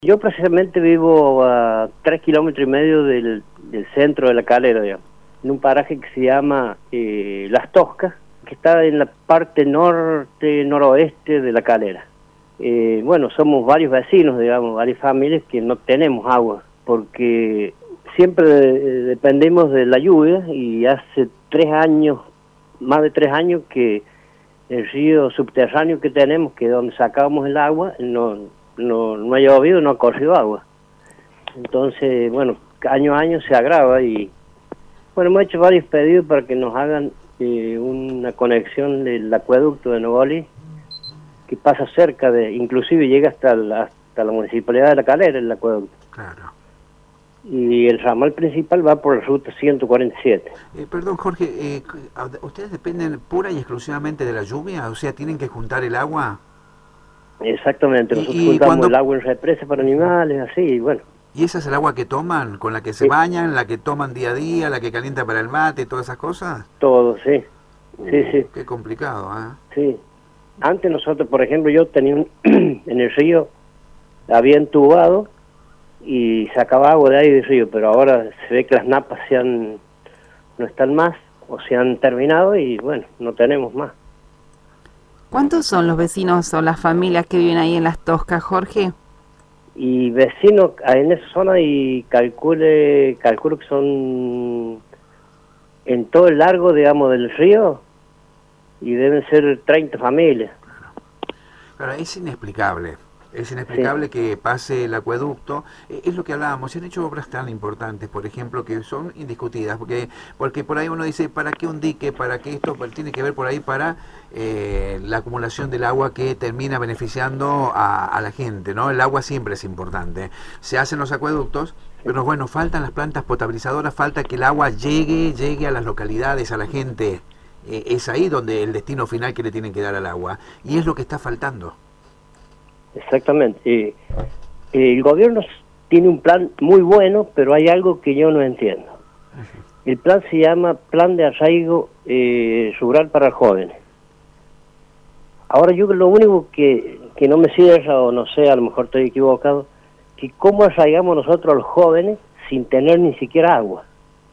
Yo precisamente vivo a 3,5 kilómetros del centro de La Calera, digamos, en un paraje que se llama Las Toscas, que está en la parte noroeste de La Calera. Bueno, somos varios vecinos, digamos, varias familias que no tenemos agua, porque siempre dependemos de la lluvia, y hace 3 años, más de 3 años, que el río subterráneo que tenemos, que es donde sacábamos el agua, no ha llovido, no ha corrido agua. Entonces, bueno, año a año se agrava, y bueno, hemos hecho varios pedidos para que nos hagan una conexión del acueducto de Nogolí, que pasa cerca inclusive llega hasta la municipalidad de La Calera, el acueducto. Claro. Y el ramal principal va por la ruta 147. Perdón, Jorge, ¿ustedes dependen pura y exclusivamente de la lluvia? O sea, ¿tienen que juntar el agua? Exactamente, nosotros juntamos el agua en represa para animales, así, y bueno. ¿Y esa es el agua que toman, con la que se bañan, la que toman día a día, la que calienta para el mate, todas esas cosas? Todo, sí. Sí. Qué complicado, ¿eh? Sí. Antes nosotros, por ejemplo, yo tenía en el río, había entubado y sacaba agua de ahí del río, pero ahora se ve que las napas no están más, o se han terminado, y bueno, no tenemos más. ¿Cuántos son los vecinos o las familias que viven ahí en Las Toscas, Jorge? Y vecinos en esa zona, y calculo que son en todo el largo, digamos, del río, y deben ser 30 familias. Claro, es inexplicable. Es inexplicable, sí, que pase el acueducto. Es lo que hablábamos, se han hecho obras tan importantes, por ejemplo, que son indiscutidas, porque por ahí uno dice, ¿para qué un dique? ¿Para qué esto? Tiene que ver por ahí para la acumulación del agua que termina beneficiando a la gente, ¿no? El agua siempre es importante. Se hacen los acueductos, pero bueno, faltan las plantas potabilizadoras, falta que el agua llegue a las localidades, a la gente. Es ahí donde el destino final que le tienen que dar al agua, y es lo que está faltando. Exactamente. El gobierno tiene un plan muy bueno, pero hay algo que yo no entiendo. El plan se llama Plan de Arraigo Rural para Jóvenes. Ahora yo lo único que no me cierra, o no sé, a lo mejor estoy equivocado, que cómo arraigamos nosotros a los jóvenes sin tener ni siquiera agua.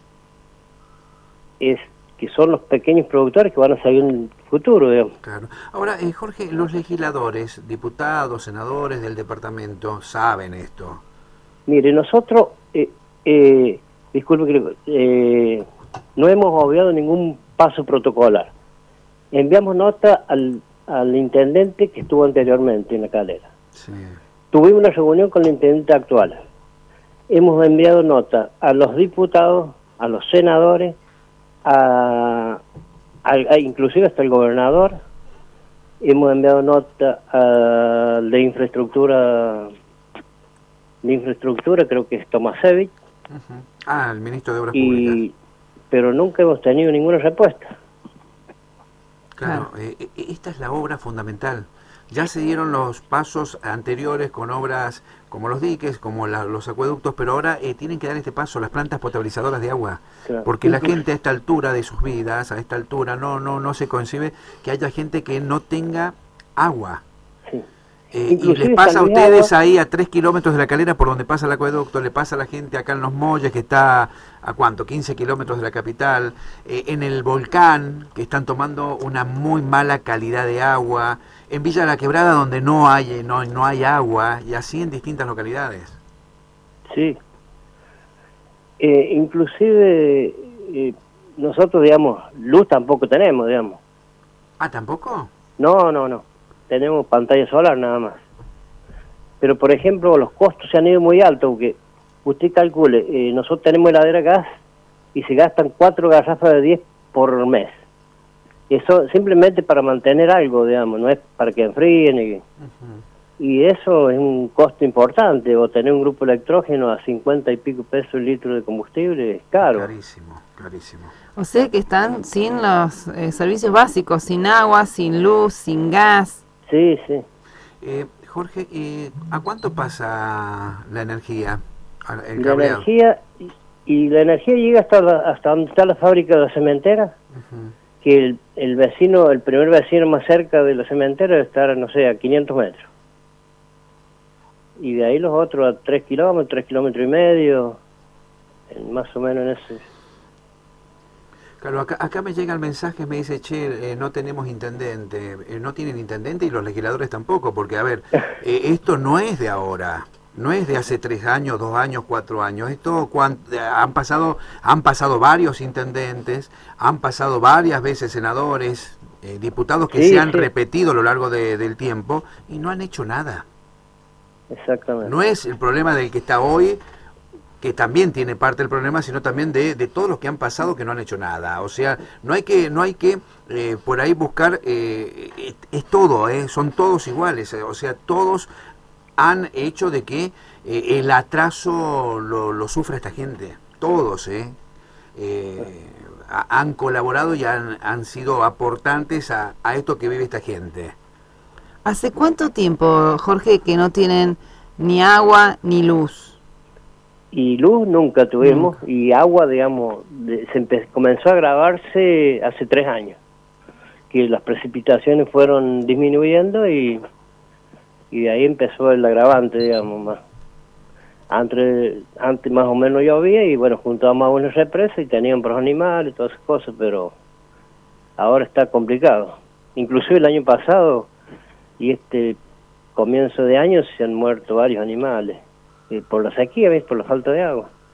Que son los pequeños productores que van a salir en el futuro, digamos. Claro. Ahora, Jorge, los legisladores, diputados, senadores del departamento, ¿saben esto? Mire, nosotros, disculpe, no hemos obviado ningún paso protocolar. Enviamos nota al intendente que estuvo anteriormente en La Calera. Sí. Tuvimos una reunión con el intendente actual. Hemos enviado nota a los diputados, a los senadores, inclusive hasta el gobernador. Hemos enviado nota de infraestructura, creo que es Tomasevich. El ministro de Obras Públicas. Pero nunca hemos tenido ninguna respuesta. Claro, esta es la obra fundamental. Ya se dieron los pasos anteriores con obras como los diques, como los acueductos, pero ahora tienen que dar este paso, las plantas potabilizadoras de agua. Claro. Porque la gente a esta altura de sus vidas, a esta altura, no se concibe que haya gente que no tenga agua. Sí. Y les pasa a ustedes ahí a 3 kilómetros de La Calera, por donde pasa el acueducto, le pasa a la gente acá en Los Molles, que está a ¿cuánto? 15 kilómetros de la capital, en el Volcán, que están tomando una muy mala calidad de agua, en Villa La Quebrada, donde no hay agua, y así en distintas localidades. Sí. Inclusive nosotros, digamos, luz tampoco tenemos, digamos. ¿Ah, tampoco? No. Tenemos pantalla solar nada más. Pero, por ejemplo, los costos se han ido muy altos, porque usted calcule, nosotros tenemos heladera gas y se gastan 4 garrafas de 10 por mes. Eso simplemente para mantener algo, digamos, no es para que enfríen. Y eso es un costo importante, o tener un grupo electrógeno a 50 y pico pesos el litro de combustible es caro. Carísimo. O sea que están sin los servicios básicos, sin agua, sin luz, sin gas. Sí. Jorge, ¿a cuánto pasa la energía? La energía llega hasta donde está la fábrica de la cementera, que el primer vecino más cerca de la cementera debe estar, no sé, a 500 metros. y de ahí los otros a 3 kilómetros, 3 kilómetros y medio, más o menos en ese. Claro, acá me llega el mensaje, me dice, che, no tenemos intendente, no tienen intendente y los legisladores tampoco, porque a ver, esto no es de ahora, no es de hace 3 años, 2 años, 4 años, esto han pasado varios intendentes, han pasado varias veces senadores, diputados que se han repetido a lo largo del tiempo y no han hecho nada. Exactamente. No es el problema del que está hoy, que también tiene parte del problema, sino también de todos los que han pasado que no han hecho nada. O sea, no hay que por ahí buscar, es todo, son todos iguales, o sea, todos han hecho de que el atraso lo sufra esta gente, todos, han colaborado y han sido aportantes a esto que vive esta gente. ¿Hace cuánto tiempo, Jorge, que no tienen ni agua ni luz? Y luz nunca tuvimos, y agua, digamos, comenzó a agravarse hace 3 años, que las precipitaciones fueron disminuyendo y de ahí empezó el agravante, digamos, más. Antes más o menos llovía y bueno, juntábamos una represa y tenían para los animales y todas esas cosas, pero ahora está complicado. Inclusive el año pasado y este comienzo de año se han muerto varios animales. Por la sequía, ¿ves? Por la falta de agua.